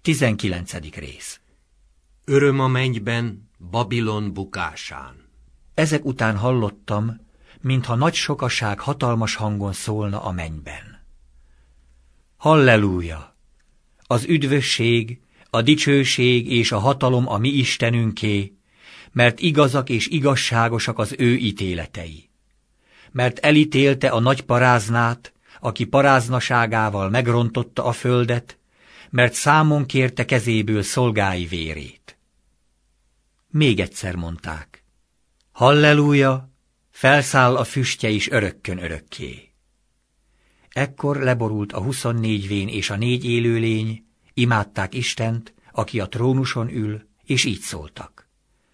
19. rész. Öröm a mennyben, Babilon bukásán. Ezek után hallottam, mintha nagy sokaság hatalmas hangon szólna a mennyben. Halleluja! Az üdvösség, a dicsőség és a hatalom a mi Istenünké, mert igazak és igazságosak az ő ítéletei. Mert elítélte a nagy paráznát, aki paráznaságával megrontotta a földet, mert számon kérte kezéből szolgái vérét. Még egyszer mondták: Halleluja! Felszáll a füstje is örökkön örökké. Ekkor leborult a 24 vén és a 4 élőlény, imádták Istent, aki a trónuson ül, és így szóltak: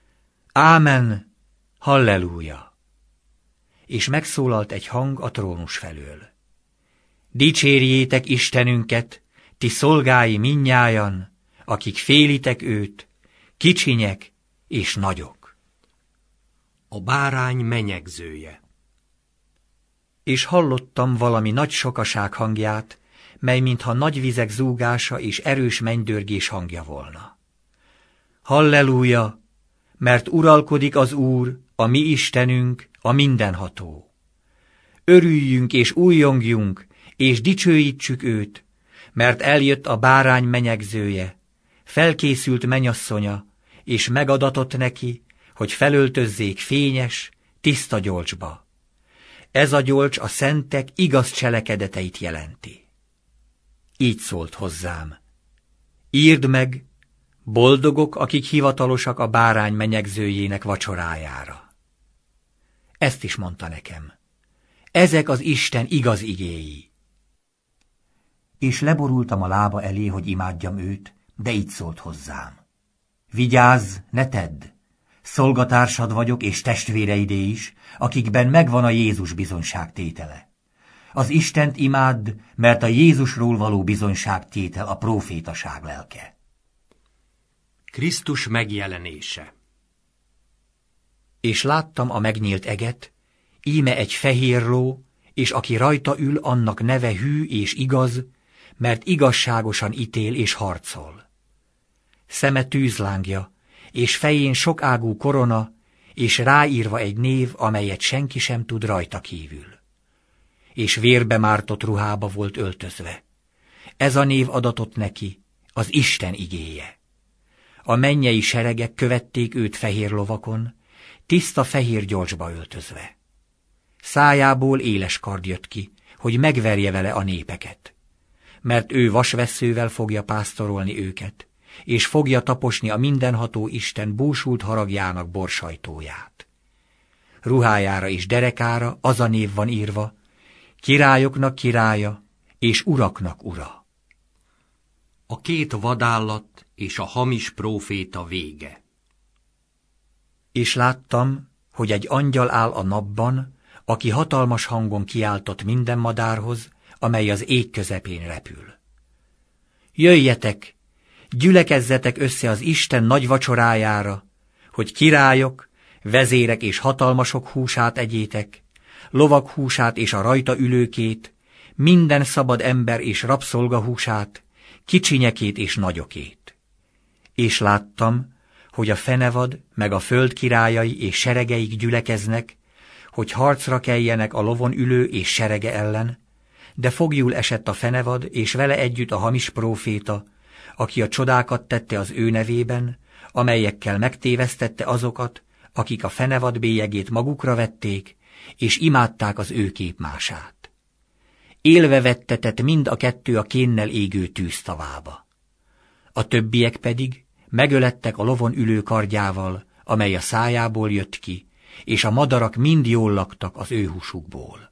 Ámen! Halleluja! És megszólalt egy hang a trónus felől: Dicsérjétek Istenünket, ti szolgái mindnyájan, akik félitek őt, kicsinyek és nagyok. A bárány menyegzője. És hallottam valami nagy sokaság hangját, mely mintha nagy vizek zúgása és erős mennydörgés hangja volna. Halleluja, mert uralkodik az Úr, a mi Istenünk, a mindenható. Örüljünk és újjongjunk, és dicsőítsük őt, mert eljött a bárány menyegzője, felkészült mennyasszonya, és megadatott neki, hogy felöltözzék fényes, tiszta gyolcsba. Ez a gyolcs a szentek igaz cselekedeteit jelenti. Így szólt hozzám: Írd meg, boldogok, akik hivatalosak a bárány menyegzőjének vacsorájára. Ezt is mondta nekem: ezek az Isten igaz igéi. És leborultam a lába elé, hogy imádjam őt, de így szólt hozzám: Vigyázz, ne tedd! Szolgatársad vagyok és testvéreidé is, akikben megvan a Jézus bizonyságtétele. Az Istent imádd, mert a Jézusról való bizonyságtétel a prófétaság lelke. Krisztus megjelenése. És láttam a megnyílt eget, íme egy fehér ló, és aki rajta ül, annak neve hű és igaz, mert igazságosan ítél és harcol. Szeme tűzlángja, és fején sokágú korona, és ráírva egy név, amelyet senki sem tud rajta kívül. És vérbe mártott ruhába volt öltözve. Ez a név adatott neki, az Isten igéje. A mennyei seregek követték őt fehér lovakon, tiszta fehér gyolcsba öltözve. Szájából éles kard jött ki, hogy megverje vele a népeket. Mert ő vasvesszővel fogja pásztorolni őket, és fogja taposni a mindenható Isten búsult haragjának borsajtóját. Ruhájára és derekára az a név van írva: Királyoknak királya, és uraknak ura. A 2 vadállat és a hamis próféta vége. És láttam, hogy egy angyal áll a napban, aki hatalmas hangon kiáltott minden madárhoz, amely az ég közepén repül. Jöjjetek, gyülekezzetek össze az Isten nagy vacsorájára, hogy királyok, vezérek és hatalmasok húsát egyétek, lovak húsát és a rajta ülőkét, minden szabad ember és rabszolga húsát, kicsinyekét és nagyokét. És láttam, hogy a fenevad meg a föld királyai és seregeik gyülekeznek, hogy harcra keljenek a lovon ülő és serege ellen, de foglyul esett a fenevad, és vele együtt a hamis próféta, aki a csodákat tette az ő nevében, amelyekkel megtévesztette azokat, akik a fenevad bélyegét magukra vették, és imádták az ő képmását. Élve vettetett mind a 2 a kénnel égő tűztavába. A többiek pedig megölettek a lovon ülő kardjával, amely a szájából jött ki, és a madarak mind jól laktak az ő húsukból.